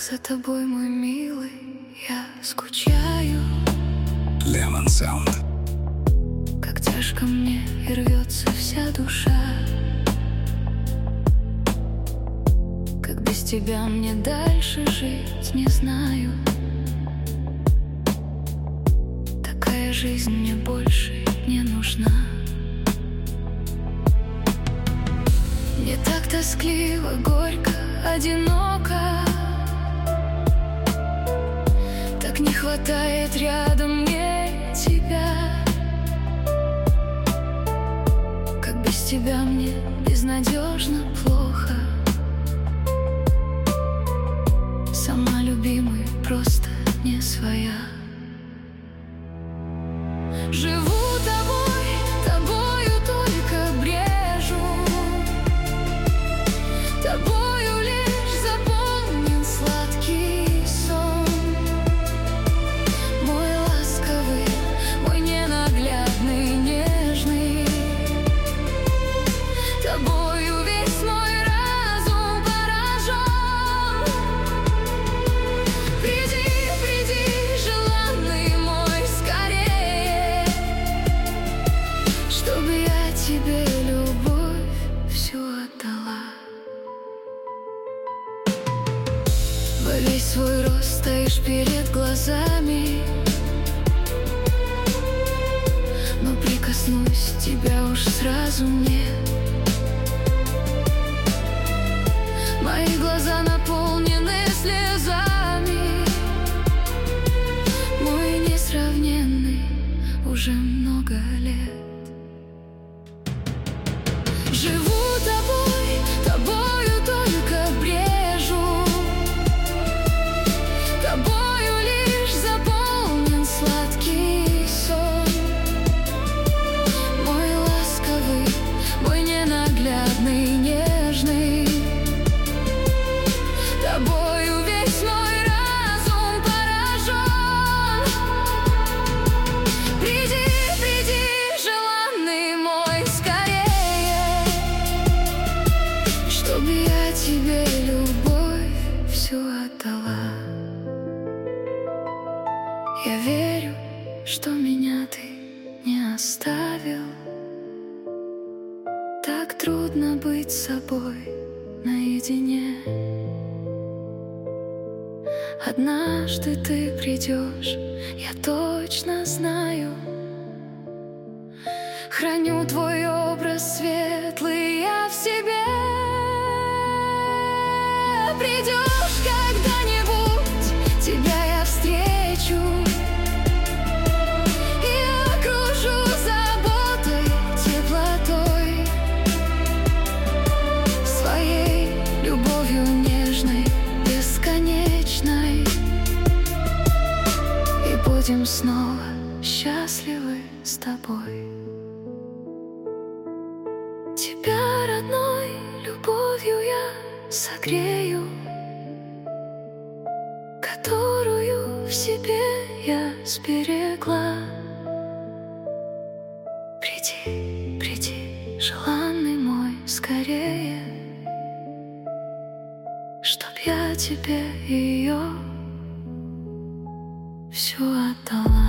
Как за тобой, мой милый, я скучаю. Lemon Sound. Как тяжко мне и рвется вся душа. Как без тебя мне дальше жить не знаю. Такая жизнь мне больше не нужна. Мне так тоскливо, горько, одиноко. Так не хватает рядом мне тебя. Как без тебя мне безнадежно плохо. Сама, любимый, просто не своя. Живу тобой, тобою только брежу. Тобою лишь заполнен сладкий сон. Мой ласковый, мой ненаглядный, нежный. Тобою весь мой разум поражен. Приди, приди, желанный мой, скорее, чтобы я тебе любовь всю отдала. Во весь свой рост стоишь перед глазами, но прикоснусь тебя уж сразу нет. Мои глаза наполнены слезами. Мой несравненный уже много лет. Живу тобой, тобою только брежу. Тобою лишь заполнен сладкий сон. Мой ласковый, мой ненаглядный, нежный. Тобою весь мой разум поражен. Приди, приди, желанный мой, скорее, чтобы я тебе любовь всю отдала. Я верю, что меня ты не оставил. Так трудно быть собой наедине. Однажды ты придешь, я точно знаю. Храню твой образ светлый я в себе. Придешь когда-нибудь, тебя я встречу и окружу заботой, теплотой, своей любовью нежной, бесконечной. И будем снова счастливы с тобой. Тебя, родной, любовью я согрею, которую в себе я сберегла. Приди, приди, желанный мой, скорее, чтоб я тебе ее всю отдала.